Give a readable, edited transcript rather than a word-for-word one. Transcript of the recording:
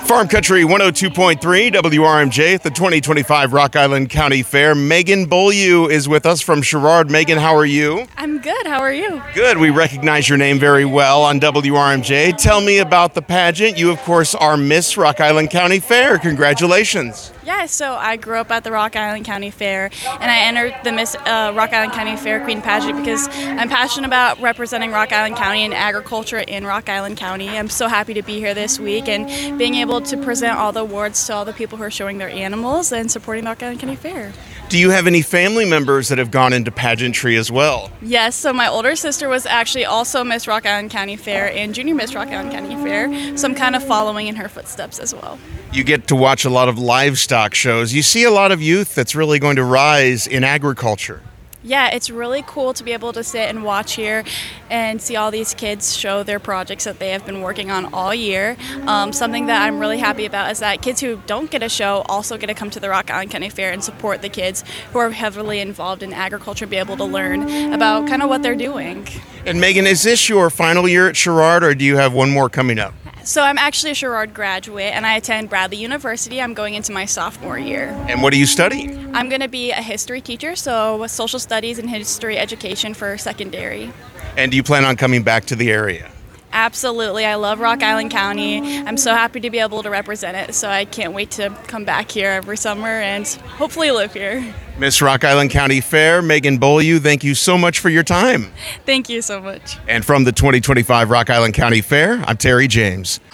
Farm Country 102.3 WRMJ at the 2025 Rock Island County Fair. Megan Beaulieu is with us from Sherrard. Megan, how are you? I'm good. How are you? Good. We recognize your name very well on WRMJ. Tell me about the pageant. You, of course, are Miss Rock Island County Fair. Congratulations. Yeah, so I grew up at the Rock Island County Fair, and I entered the Miss Rock Island County Fair Queen pageant because I'm passionate about representing Rock Island County and agriculture in Rock Island County. I'm so happy to be here this week and being able to present all the awards to all the people who are showing their animals and supporting the Rock Island County Fair. Do you have any family members that have gone into pageantry as well? Yes, so my older sister was actually also Miss Rock Island County Fair and Junior Miss Rock Island County Fair, so I'm kind of following in her footsteps as well. You get to watch a lot of livestock shows. You see a lot of youth that's really going to rise in agriculture. Yeah, it's really cool to be able to sit and watch here and see all these kids show their projects that they have been working on all year. Something that I'm really happy about is that kids who don't get a show also get to come to the Rock Island County Fair and support the kids who are heavily involved in agriculture, be able to learn about kind of what they're doing. And Megan, is this your final year at Sherrard, or do you have one more coming up? So I'm actually a Sherrard graduate, and I attend Bradley University. I'm going into my sophomore year. And what are you studying? I'm going to be a history teacher, so social studies and history education for secondary. And do you plan on coming back to the area? Absolutely. I love Rock Island County. I'm so happy to be able to represent it, so I can't wait to come back here every summer and hopefully live here. Miss Rock Island County Fair, Megan Beaulieu, thank you so much for your time. Thank you so much. And from the 2025 Rock Island County Fair, I'm Terry James.